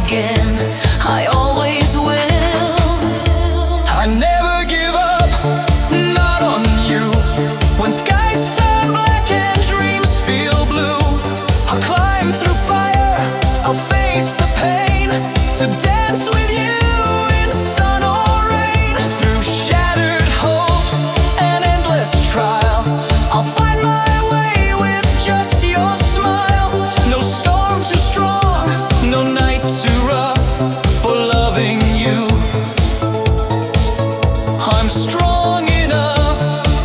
again. I always will. I never give up, not on you. When skies turn black and dreams feel blue, I'll climb through fire, I'll face the pain, to dance with you in sun or rain. Through shattered hopes and endless trial, I'll find my way with just your smile. No storm too strong, no night too rough for loving you. I'm strong enough.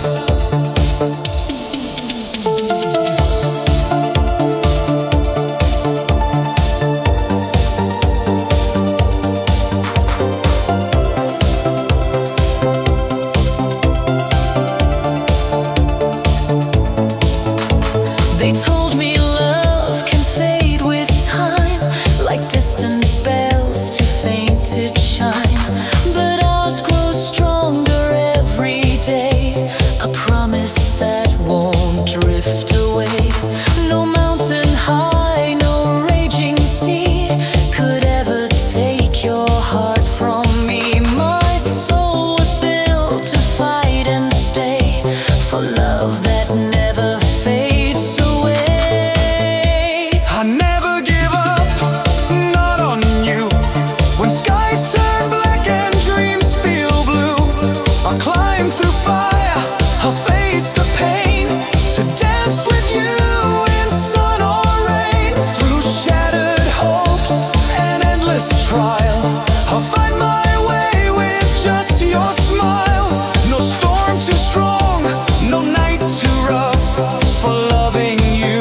They told me love can fade with time, like distant bells too faint to chime. But ours grows stronger every day, a promise that won't drift away. No mountain high, no raging sea could ever take your heart from me. My soul was built to fight and stay for love that never fades away. I never give up, not on you. When skies turn black and dreams feel blue, I'll climb through fire, I'll face the pain, to dance with you in sun or rain. Through shattered hopes and endless trial, I'll find my way with just your smile. No storm too strong, no night too rough for loving you.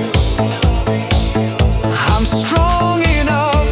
I'm strong enough.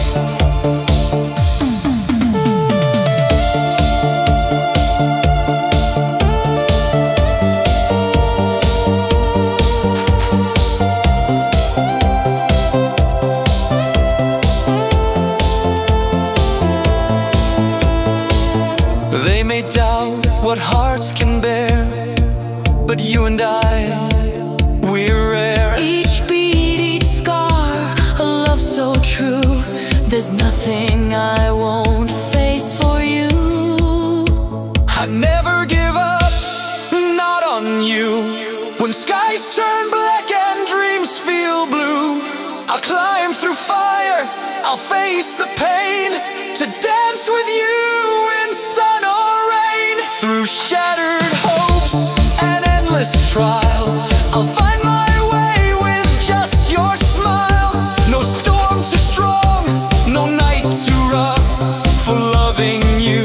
They may doubt what hearts can bear, but you and I, we're rare. Each beat, each scar, a love so true. There's nothing I won't face for you. I never give up, not on you. When skies turn black and dreams feel blue, I'll climb through fire, I'll face the pain, to dance with you in sun or rain. Through shattered hopes and endless trial, I'll find my way with just your smile. No storm too strong, no night too rough for loving you.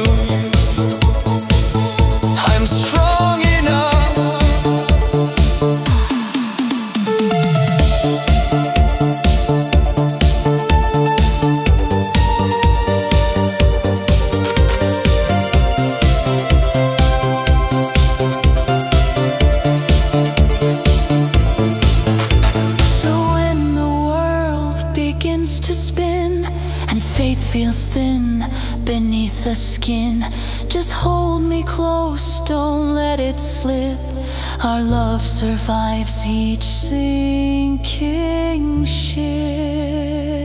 I'm strong enough. So when the world begins to spin and faith feels thin beneath the skin, just hold me close, don't let it slip. Our love survives each sinking ship.